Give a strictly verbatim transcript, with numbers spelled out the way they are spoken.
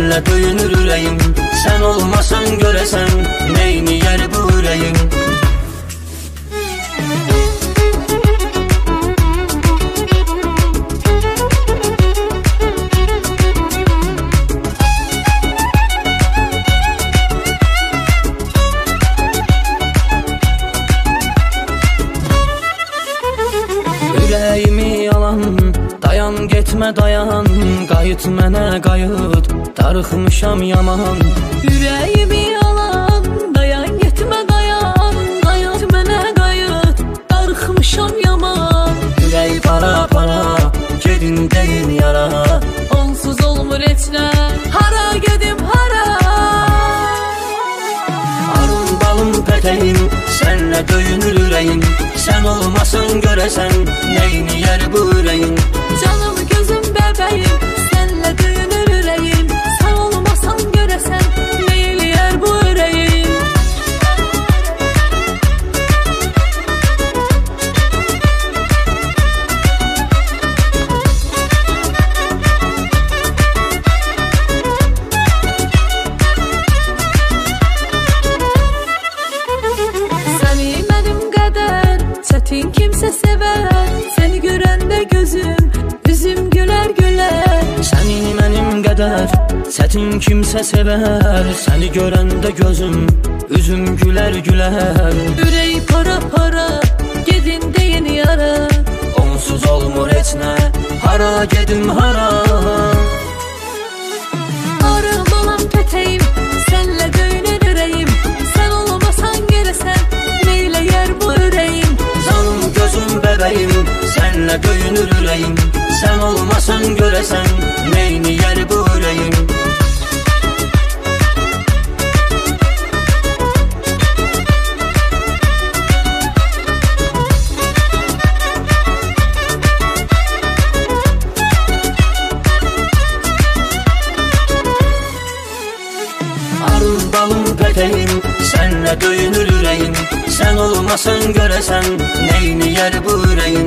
senle döyünür ürəyim. Sen olmasan görəsən neyini yer bu ürəyim. Ürəyimi yalan, dayan getmə dayan, qayıt mənə qayıt, darıxmışam yaman. Ürəyimi yalan, dayan getmə dayan, qayıt mənə qayıt, darıxmışam yaman. Ürək para para, gedin deyin yara, onsuz olmur heç nə, hara gedim hara. Arım balım pətəyim, senle döyünür ürəyim. Sen olmasan görəsən neyini yer bu ürəyim. Canım gözüm bəbəyim, senle döyünür ürəyim. Sen olmasan görəsən neyini yer bu ürəyim. Səni mənim qədər çətin kimsə sevər, səni görəndə gözüm, üzüm gülər gülər. Səni mənim qədər çətin kimsə sevər, səni görəndə gözüm, üzüm gülər gülər. Ürəyi para para, gedin deyin yara, Onsuz olmur heç nə, hara gedim hara. arı balam pətəyim, senle döyünür ürəyim. Sen olmasan görəsən neyle yer bu ürəyim. Canım gözüm bəbəyim, senle döyünür ürəyim. Sen olmasan görəsən neyini yer bu ürəyim. Arım balım pətəyim, senle döyünür ürəyim. Sen olmasan görəsən neyini yer bu ürəyim.